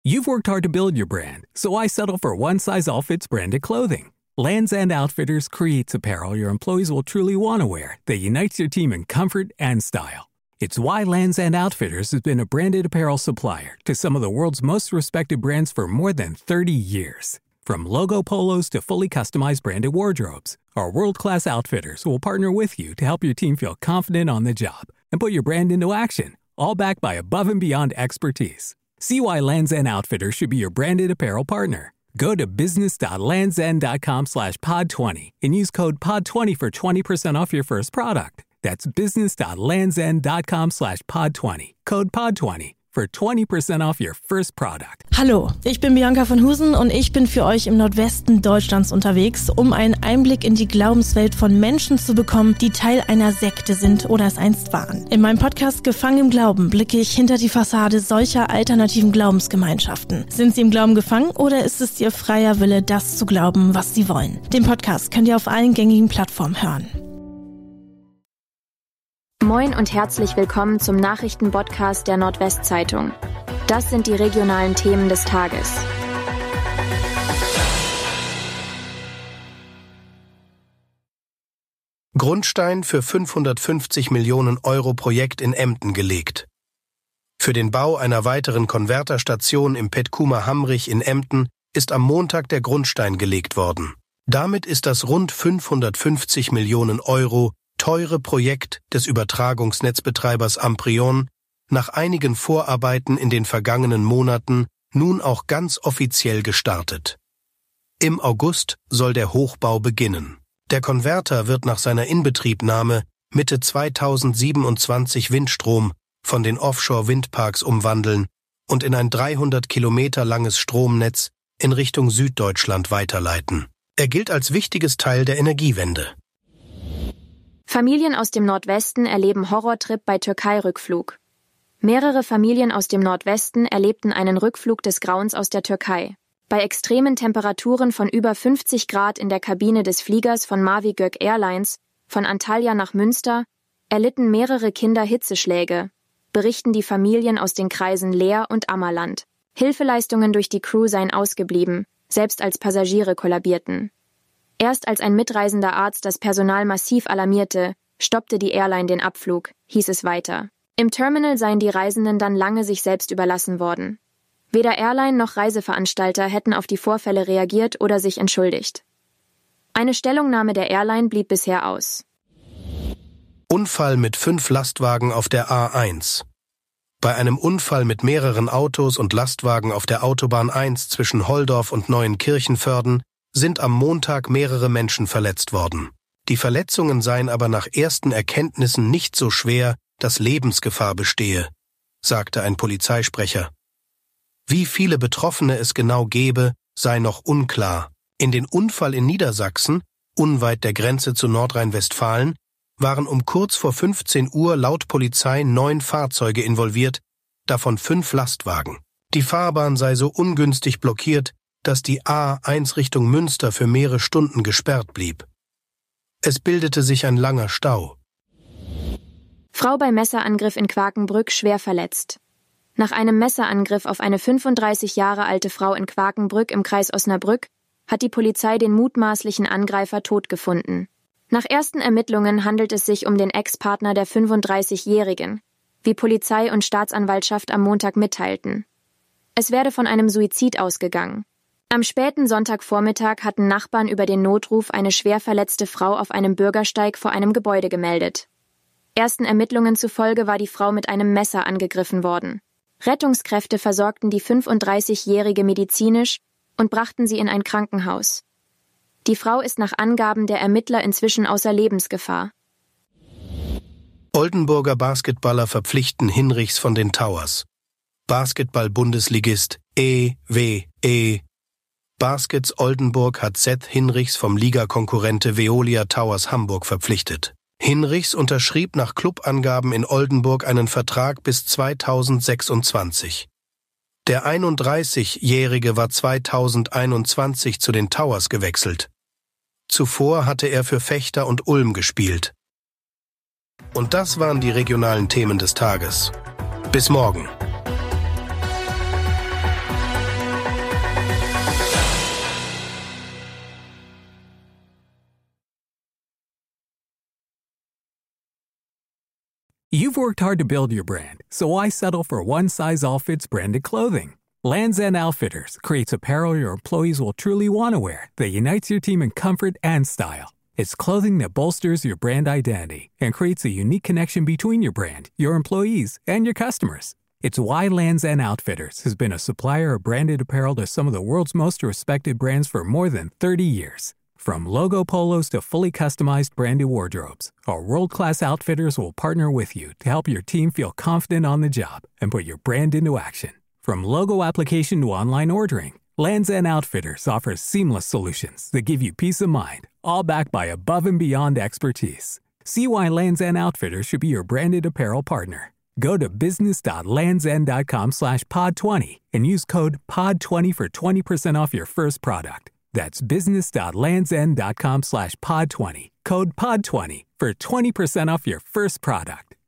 You've worked hard to build your brand, so why settle for one-size-all-fits branded clothing? Lands' End Outfitters creates apparel your employees will truly want to wear that unites your team in comfort and style. It's why Lands' End Outfitters has been a branded apparel supplier to some of the world's most respected brands for more than 30 years. From logo polos to fully customized branded wardrobes, our world-class outfitters will partner with you to help your team feel confident on the job and put your brand into action, all backed by above-and-beyond expertise. See why Lands' End Outfitters should be your branded apparel partner. Go to business.landsend.com/pod20 and use code POD20 for 20% off your first product. That's business.landsend.com/pod20. Code POD20 for 20% off your first product. Hallo, ich bin Bianca von Husen und ich bin für euch im Nordwesten Deutschlands unterwegs, um einen Einblick in die Glaubenswelt von Menschen zu bekommen, die Teil einer Sekte sind oder es einst waren. In meinem Podcast Gefangen im Glauben blicke ich hinter die Fassade solcher alternativen Glaubensgemeinschaften. Sind sie im Glauben gefangen oder ist es ihr freier Wille, das zu glauben, was sie wollen? Den Podcast könnt ihr auf allen gängigen Plattformen hören. Moin und herzlich willkommen zum Nachrichtenpodcast der Nordwestzeitung. Das sind die regionalen Themen des Tages. Grundstein für 550 Millionen Euro Projekt in Emden gelegt. Für den Bau einer weiteren Konverterstation im Petkuma-Hamrich in Emden ist am Montag der Grundstein gelegt worden. Damit ist das rund 550 Millionen Euro teure Projekt des Übertragungsnetzbetreibers Amprion nach einigen Vorarbeiten in den vergangenen Monaten nun auch ganz offiziell gestartet. Im August soll der Hochbau beginnen. Der Konverter wird nach seiner Inbetriebnahme Mitte 2027 Windstrom von den Offshore-Windparks umwandeln und in ein 300 Kilometer langes Stromnetz in Richtung Süddeutschland weiterleiten. Er gilt als wichtiges Teil der Energiewende. Familien aus dem Nordwesten erleben Horrortrip bei Türkei-Rückflug. Mehrere Familien aus dem Nordwesten erlebten einen Rückflug des Grauens aus der Türkei. Bei extremen Temperaturen von über 50 Grad in der Kabine des Fliegers von Mavi Gök Airlines von Antalya nach Münster erlitten mehrere Kinder Hitzeschläge, berichten die Familien aus den Kreisen Leer und Ammerland. Hilfeleistungen durch die Crew seien ausgeblieben, selbst als Passagiere kollabierten. Erst als ein mitreisender Arzt das Personal massiv alarmierte, stoppte die Airline den Abflug, hieß es weiter. Im Terminal seien die Reisenden dann lange sich selbst überlassen worden. Weder Airline noch Reiseveranstalter hätten auf die Vorfälle reagiert oder sich entschuldigt. Eine Stellungnahme der Airline blieb bisher aus. Unfall mit 5 Lastwagen auf der A1. Bei einem Unfall mit mehreren Autos und Lastwagen auf der Autobahn 1 zwischen Holdorf und Neuenkirchenvörden sind am Montag mehrere Menschen verletzt worden. Die Verletzungen seien aber nach ersten Erkenntnissen nicht so schwer, dass Lebensgefahr bestehe, sagte ein Polizeisprecher. Wie viele Betroffene es genau gebe, sei noch unklar. In den Unfall in Niedersachsen, unweit der Grenze zu Nordrhein-Westfalen, waren um kurz vor 15 Uhr laut Polizei 9 Fahrzeuge involviert, davon 5 Lastwagen. Die Fahrbahn sei so ungünstig blockiert, dass die A1 Richtung Münster für mehrere Stunden gesperrt blieb. Es bildete sich ein langer Stau. Frau bei Messerangriff in Quakenbrück schwer verletzt. Nach einem Messerangriff auf eine 35 Jahre alte Frau in Quakenbrück im Kreis Osnabrück hat die Polizei den mutmaßlichen Angreifer tot gefunden. Nach ersten Ermittlungen handelt es sich um den Ex-Partner der 35-Jährigen, wie Polizei und Staatsanwaltschaft am Montag mitteilten. Es werde von einem Suizid ausgegangen. Am späten Sonntagvormittag hatten Nachbarn über den Notruf eine schwer verletzte Frau auf einem Bürgersteig vor einem Gebäude gemeldet. Ersten Ermittlungen zufolge war die Frau mit einem Messer angegriffen worden. Rettungskräfte versorgten die 35-Jährige medizinisch und brachten sie in ein Krankenhaus. Die Frau ist nach Angaben der Ermittler inzwischen außer Lebensgefahr. Oldenburger Basketballer verpflichten Hinrichs von den Towers. Basketball-Bundesligist EWE. Baskets Oldenburg hat Seth Hinrichs vom Ligakonkurrente Veolia Towers Hamburg verpflichtet. Hinrichs unterschrieb nach Clubangaben in Oldenburg einen Vertrag bis 2026. Der 31-Jährige war 2021 zu den Towers gewechselt. Zuvor hatte er für Vechta und Ulm gespielt. Und das waren die regionalen Themen des Tages. Bis morgen. You've worked hard to build your brand, so why settle for one-size-all-fits branded clothing? Lands' End Outfitters creates apparel your employees will truly want to wear that unites your team in comfort and style. It's clothing that bolsters your brand identity and creates a unique connection between your brand, your employees, and your customers. It's why Lands' End Outfitters has been a supplier of branded apparel to some of the world's most respected brands for more than 30 years. From logo polos to fully customized branded wardrobes, our world-class outfitters will partner with you to help your team feel confident on the job and put your brand into action. From logo application to online ordering, Lands' End Outfitters offers seamless solutions that give you peace of mind, all backed by above-and-beyond expertise. See why Lands' End Outfitters should be your branded apparel partner. Go to business.landsend.com/pod20 and use code POD20 for 20% off your first product. That's business.landsend.com/pod20, code POD20 for 20% off your first product.